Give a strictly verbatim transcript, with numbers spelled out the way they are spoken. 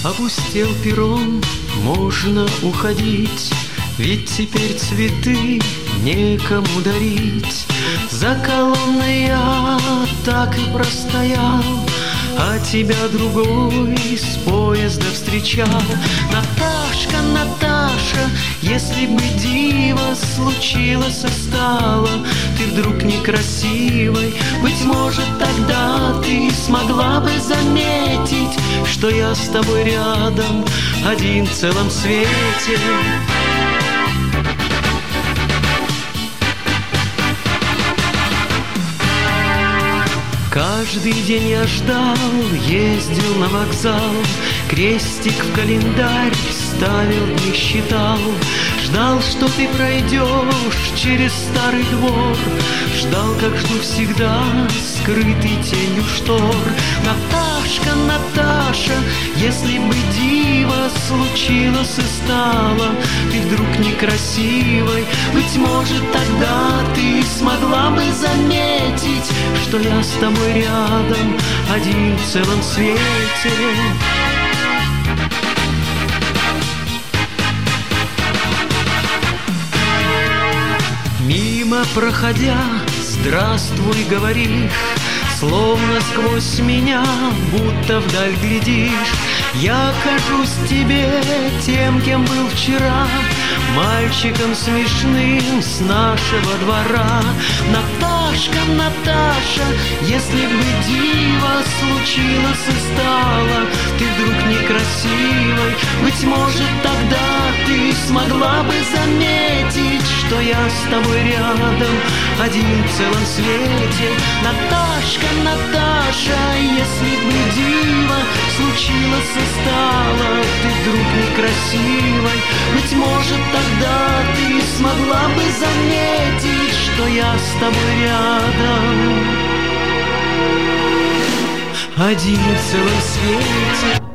Опустел перрон, можно уходить, ведь теперь цветы некому дарить. За колонной я так и простоял, а тебя другой с поезда встречал. Наташка, Наташа, если бы диво случилось и стало, ты вдруг некрасивой, быть может, тогда ты смогла бы заметить, что я с тобой рядом, один в целом свете. Каждый день я ждал, ездил на вокзал, крестик в календарь ставил, не считал. Ждал, что ты пройдешь через старый двор, ждал, как жду всегда, скрытый тенью штор. Наташка, Наташа, если бы диво случилось и стало, ты вдруг некрасивой, быть может, тогда ты смогла бы заметить, что я с тобой рядом, один в целом свете. Мимо проходя, здравствуй, говоришь, словно сквозь меня, будто вдаль глядишь. Я кажусь тебе тем, кем был вчера, мальчиком смешным с нашего двора. Наташка, Наташа, если бы диво случилось и стало, ты вдруг некрасивой, быть может, тогда ты смогла бы заметить, что я с тобой рядом, один в целом свете. Наташка, Наташа, если бы диво случилось и стало, ты вдруг некрасивой, быть может, тогда ты смогла бы заметить, что я с тобой рядом, один в целом свете.